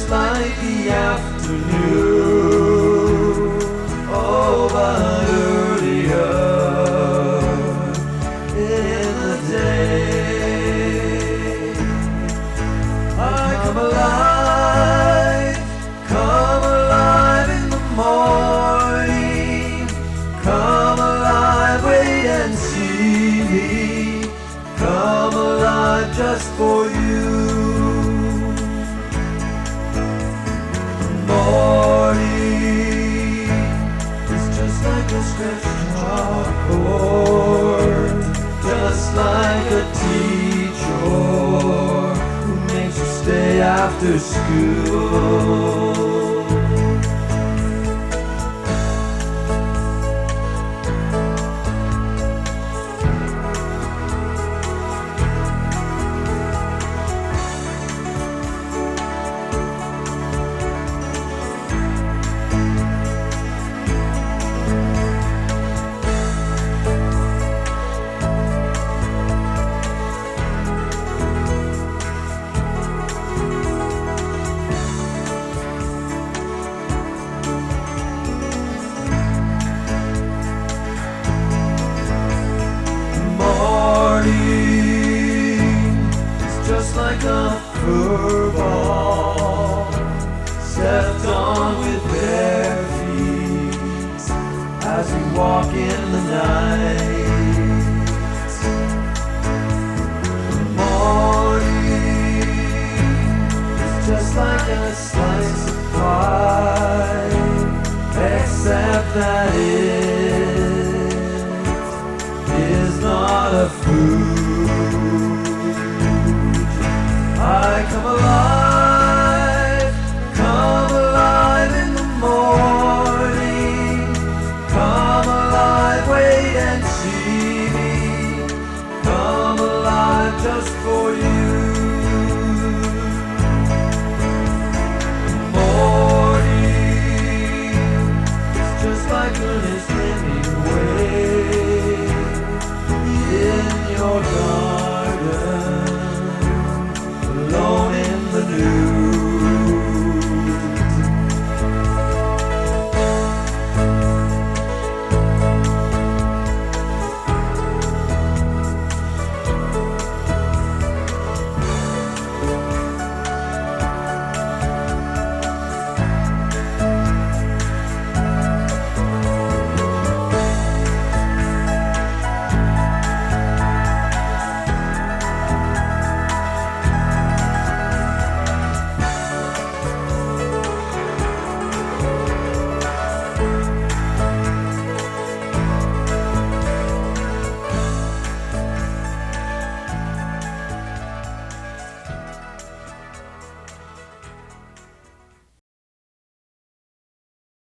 just like the afternoon. Oh, but earlier in the day, I come alive in the morning. Come alive, wait and see me. Come alive just for you. Morning is just like a stretched chalkboard, just like a teacher who makes you stay after school. Just like a fur ball, stepped on with bare feet as we walk in the night. The morning is just like a slice of pie, except that it is not a food.